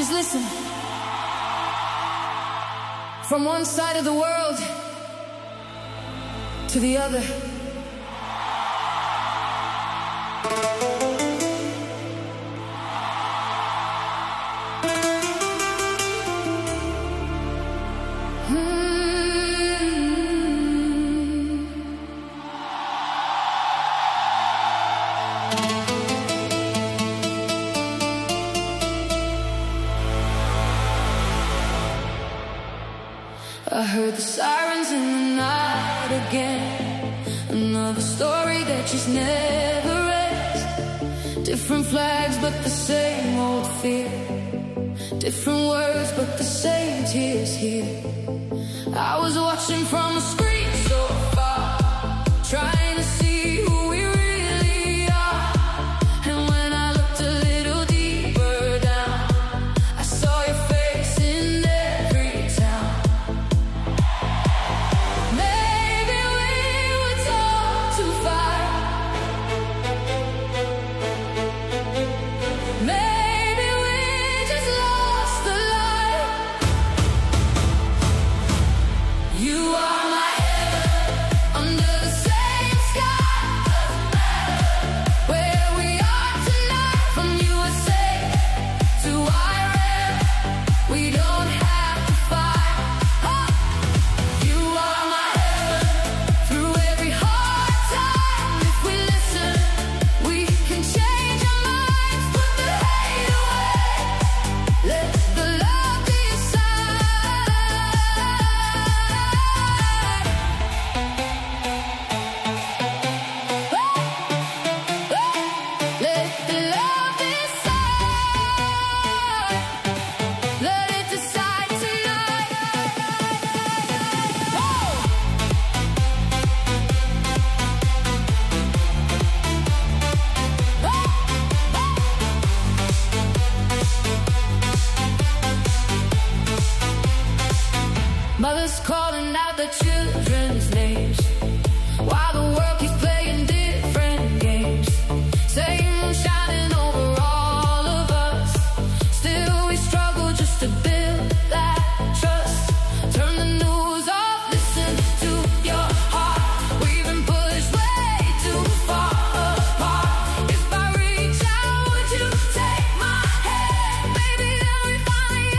Just listen. From one side of the world to the other. I heard the sirens in the night again. Another story that just never ends. Different flags but the same old fear. Different words but the same tears here. I was watching from a screen so far, trying to see who we really are. And when I looked a little deeper down, I saw your face in every town. Maybe we were taught to fight. Maybe we just lost the light. You are my heaven under the same sky. Doesn't matter where we are tonight. From USA to Iran, we don't have to fight. Oh, you are my heaven through every hard time. If we listen, we can change our minds. Put the hate away. Let the love decide. Let the love decide. Let it decide tonight. Whoa! Mothers calling out their children's names while the world keeps playing different games. Same shining over all of us. Still we struggle just to build that trust. Turn the news off, listen to your heart. We've been pushed way too far apart. If I reach out, would you take my hand? Maybe then we finally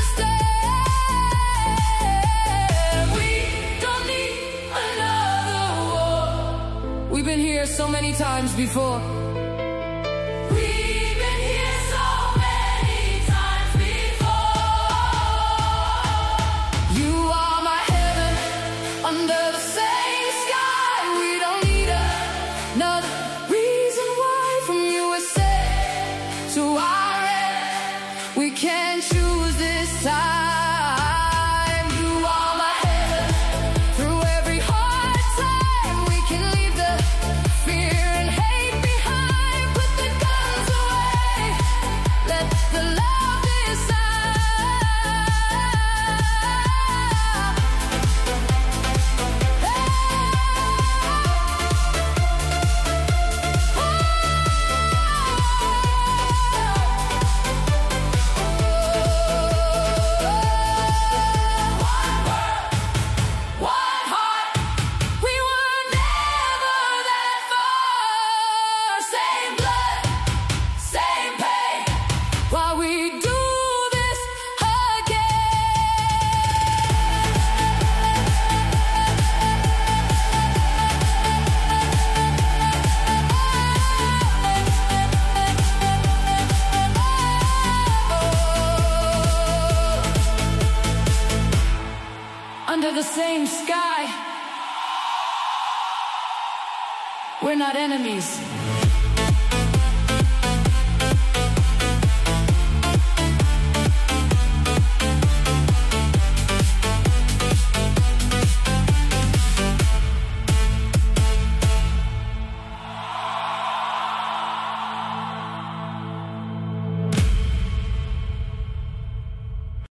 understand. We don't need another war. We've been here so many times before. We've been here so many times before. You are my heaven under the same sky. We don't need another reason why. From USA to Iran, we can choose this time. You are my heaven through every hard time. We can leave the fear and hate behind. Put the guns away. Let the love One heart. We were never that far. Same blood, same pain. While we do this again. Under the same sky. We're not enemies.